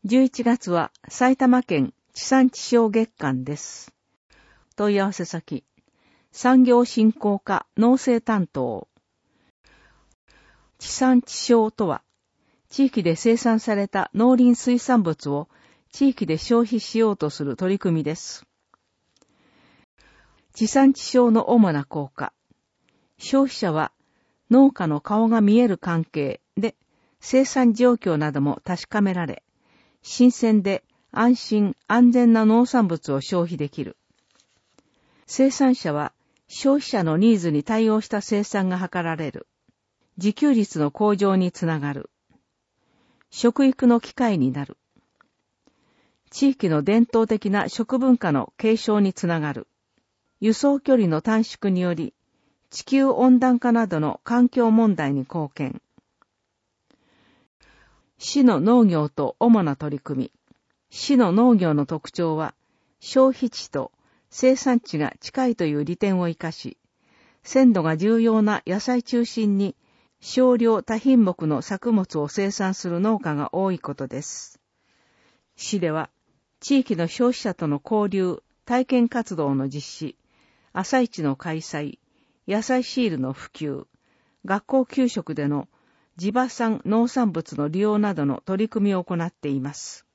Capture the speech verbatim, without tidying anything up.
じゅういちがつは埼玉県地産地消月間です。問い合わせ先、産業振興課農政担当。地産地消とは、地域で生産された農林水産物を地域で消費しようとする取り組みです。地産地消の主な効果。消費者は農家の顔が見える関係で生産状況なども確かめられ、新鮮で安心安全な農産物を消費できる。生産者は消費者のニーズに対応した生産が図られる。自給率の向上につながる。食育の機会になる。地域の伝統的な食文化の継承につながる。輸送距離の短縮により、地球温暖化などの環境問題に貢献。市の農業と主な取り組み。市の農業の特徴は、消費地と生産地が近いという利点を生かし、鮮度が重要な野菜中心に少量多品目の作物を生産する農家が多いことです。市では、地域の消費者との交流、体験活動の実施、朝市の開催、野菜シールの普及、学校給食での地場産農産物の利用などの取り組みを行っています。